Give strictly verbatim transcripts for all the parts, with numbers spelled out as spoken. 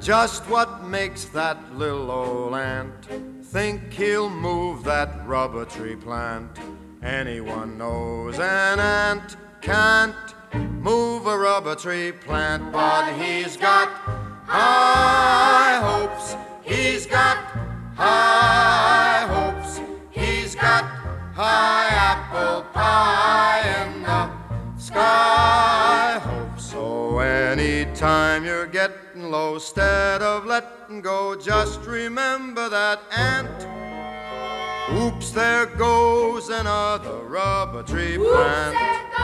just what makes that little old ant think he'll move that rubber tree plant? Anyone knows an ant can't move a rubber tree plant, but he's got high hopes, he's got high hopes, he's got high apple pie in the sky hopes. So anytime you're getting low, instead of letting go, just remember that ant. Oops, there goes another rubber tree plant.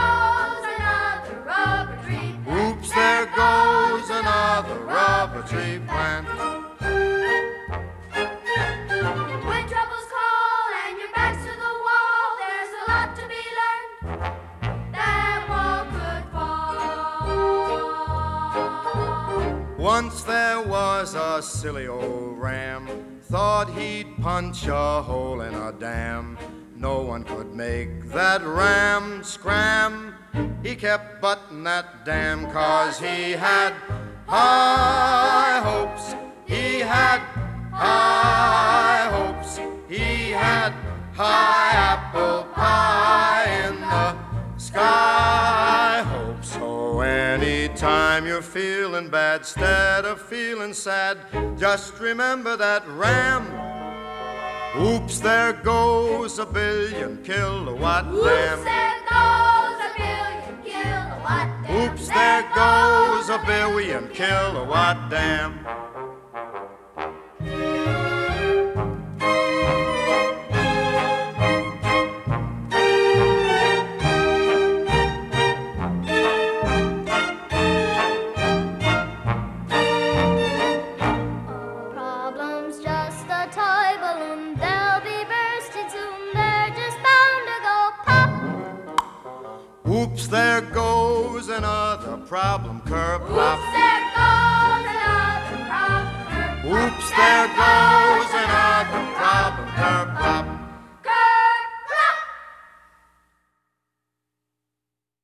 Oops, there goes another rubber tree plant. When troubles call and your back's to the wall, there's a lot to be learned that wall could fall. Once there was a silly old ram, thought he'd punch a hole in a dam. No one could make that ram scram. He kept butting that dam 'cause he had high hopes. He had high hopes. He had high apple pie in the sky hopes. So anytime you're feeling bad, instead of feeling sad, just remember that ram. Oops, there goes a billion kilowatt Oops, dam. there goes a billion kilowatt dam. Oops, there goes a billion kilowatt dam. Problem's just a toy balloon. They'll be bursting soon. They're just bound to go pop. Oops, there goes another problem curve. Plop,